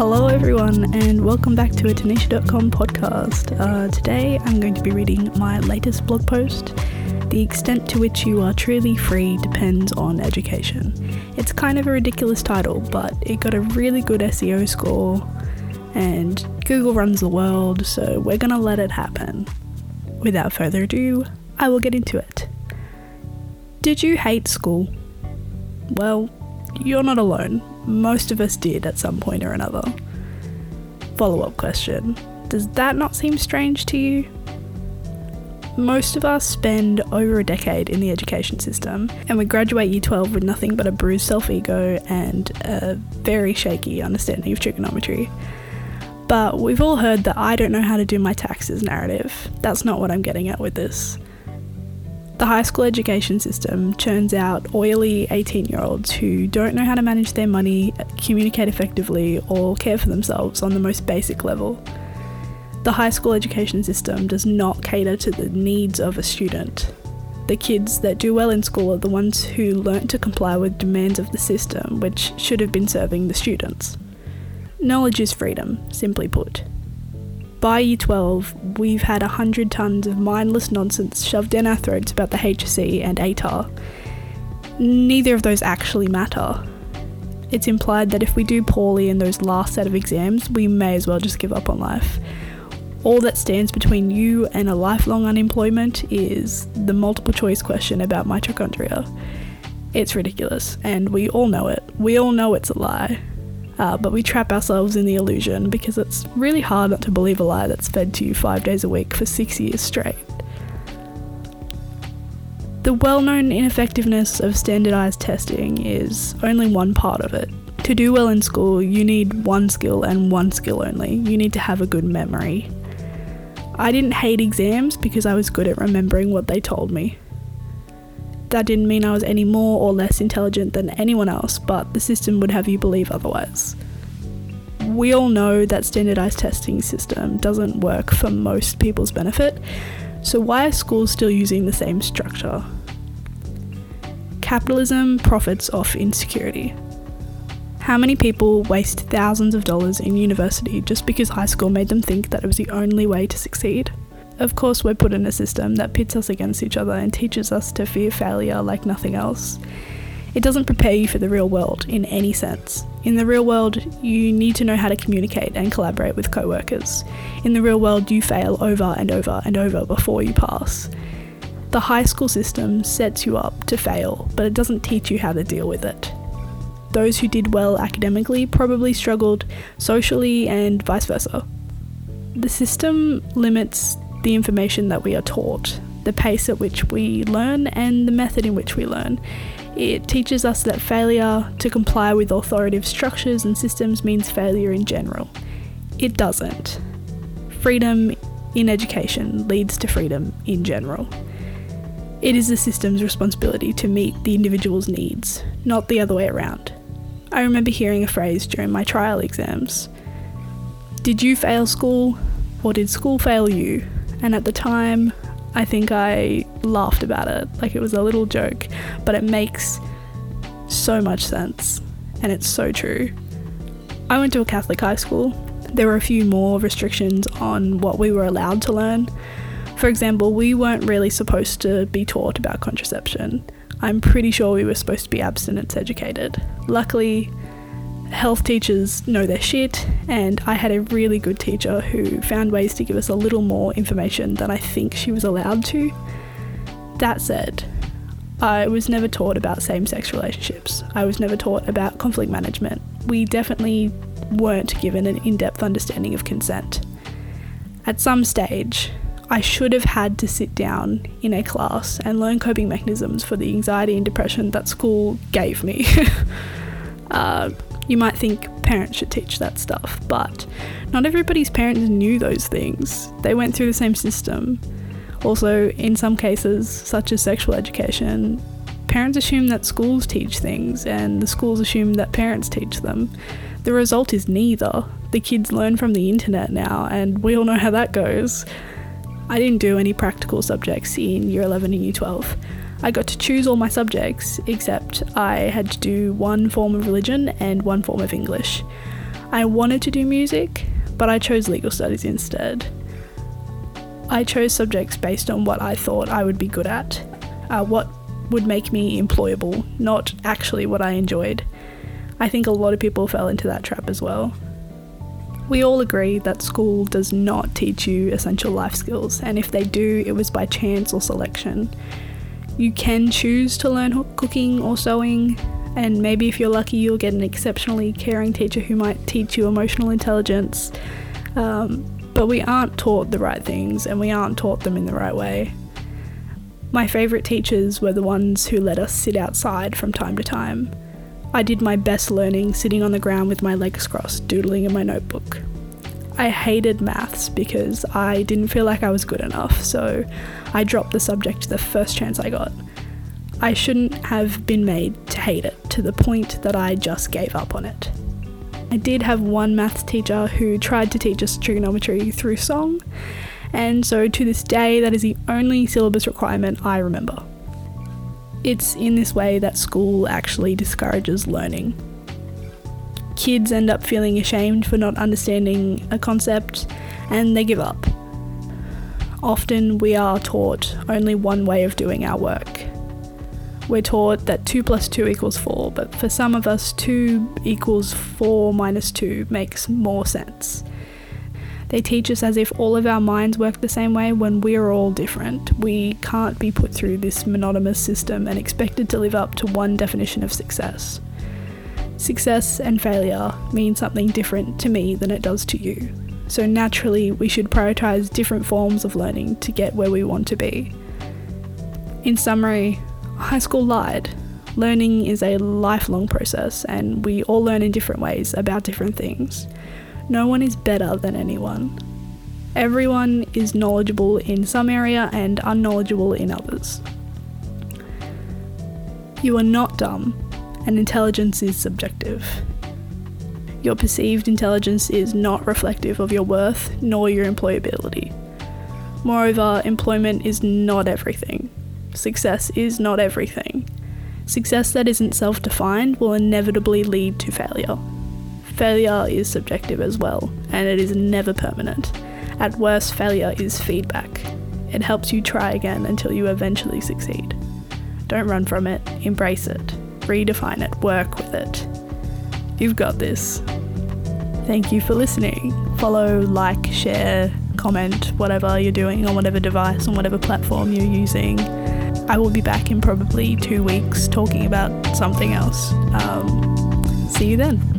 Hello everyone and welcome back to a Tanisha.com podcast. Today I'm going to be reading my latest blog post. The extent to which you are truly free depends on education. It's kind of a ridiculous title, but it got a really good SEO score and Google runs the world, so we're gonna let it happen. Without further ado, I will get into it. Did you hate school? Well, you're not alone. Most of us did at some point or another. Follow-up question. Does that not seem strange to you? Most of us spend over a decade in the education system and we graduate year 12 with nothing but a bruised self-ego and a very shaky understanding of trigonometry. But we've all heard the I don't know how to do my taxes narrative. That's not what I'm getting at with this. The high school education system churns out oily 18-year-olds who don't know how to manage their money, communicate effectively, or care for themselves on the most basic level. The high school education system does not cater to the needs of a student. The kids that do well in school are the ones who learnt to comply with demands of the system, which should have been serving the students. Knowledge is freedom, simply put. By year 12, we've had 100 tons of mindless nonsense shoved down our throats about the HSC and ATAR. Neither of those actually matter. It's implied that if we do poorly in those last set of exams, we may as well just give up on life. All that stands between you and a lifelong unemployment is the multiple choice question about mitochondria. It's ridiculous, and we all know it. We all know it's a lie. But we trap ourselves in the illusion because it's really hard not to believe a lie that's fed to you 5 days a week for 6 years straight. The well-known ineffectiveness of standardized testing is only one part of it. To do well in school, you need one skill and one skill only. You need to have a good memory. I didn't hate exams because I was good at remembering what they told me. That didn't mean I was any more or less intelligent than anyone else, but the system would have you believe otherwise. We all know that standardized testing system doesn't work for most people's benefit, so why are schools still using the same structure? Capitalism profits off insecurity. How many people waste thousands of dollars in university just because high school made them think that it was the only way to succeed? Of course, we're put in a system that pits us against each other and teaches us to fear failure like nothing else. It doesn't prepare you for the real world in any sense. In the real world, you need to know how to communicate and collaborate with co-workers. In the real world, you fail over and over and over before you pass. The high school system sets you up to fail, but it doesn't teach you how to deal with it. Those who did well academically probably struggled socially and vice versa. The system limits the information that we are taught, the pace at which we learn, and the method in which we learn. It teaches us that failure to comply with authoritative structures and systems means failure in general. It doesn't. Freedom in education leads to freedom in general. It is the system's responsibility to meet the individual's needs, not the other way around. I remember hearing a phrase during my trial exams. Did you fail school, or did school fail you? And at the time, I think I laughed about it, like it was a little joke, but it makes so much sense, and it's so true. I went to a Catholic high school. There were a few more restrictions on what we were allowed to learn. For example, we weren't really supposed to be taught about contraception. I'm pretty sure we were supposed to be abstinence educated. Luckily, health teachers know their shit, and I had a really good teacher who found ways to give us a little more information than I think she was allowed to. That said, I was never taught about same-sex relationships. I was never taught about conflict management. We definitely weren't given an in-depth understanding of consent. At some stage, I should have had to sit down in a class and learn coping mechanisms for the anxiety and depression that school gave me. You might think parents should teach that stuff, but not everybody's parents knew those things. They went through the same system. Also, in some cases, such as sexual education, parents assume that schools teach things, and the schools assume that parents teach them. The result is neither. The kids learn from the internet now, and we all know how that goes. I didn't do any practical subjects in year 11 and year 12. I got to choose all my subjects, except I had to do one form of religion and one form of English. I wanted to do music, but I chose legal studies instead. I chose subjects based on what I thought I would be good at, what would make me employable, not actually what I enjoyed. I think a lot of people fell into that trap as well. We all agree that school does not teach you essential life skills, and if they do, it was by chance or selection. You can choose to learn cooking or sewing, and maybe if you're lucky you'll get an exceptionally caring teacher who might teach you emotional intelligence, but we aren't taught the right things and we aren't taught them in the right way. My favourite teachers were the ones who let us sit outside from time to time. I did my best learning sitting on the ground with my legs crossed, doodling in my notebook. I hated maths because I didn't feel like I was good enough, so I dropped the subject the first chance I got. I shouldn't have been made to hate it to the point that I just gave up on it. I did have one maths teacher who tried to teach us trigonometry through song, and so to this day that is the only syllabus requirement I remember. It's in this way that school actually discourages learning. Kids end up feeling ashamed for not understanding a concept, and they give up. Often we are taught only one way of doing our work. We're taught that 2 + 2 = 4, but for some of us 2 = 4 - 2 makes more sense. They teach us as if all of our minds work the same way when we're all different. We can't be put through this monotonous system and expected to live up to one definition of success. Success and failure mean something different to me than it does to you. So naturally, we should prioritise different forms of learning to get where we want to be. In summary, high school lied. Learning is a lifelong process, and we all learn in different ways about different things. No one is better than anyone. Everyone is knowledgeable in some area and unknowledgeable in others. You are not dumb, and intelligence is subjective. Your perceived intelligence is not reflective of your worth nor your employability. Moreover, employment is not everything. Success is not everything. Success that isn't self-defined will inevitably lead to failure. Failure is subjective as well, and it is never permanent. At worst, failure is feedback. It helps you try again until you eventually succeed. Don't run from it, embrace it, redefine it, work with it. You've got this. Thank you for listening. Follow, like, share, comment, whatever you're doing on whatever device, on whatever platform you're using. I will be back in probably 2 weeks talking about something else. See you then.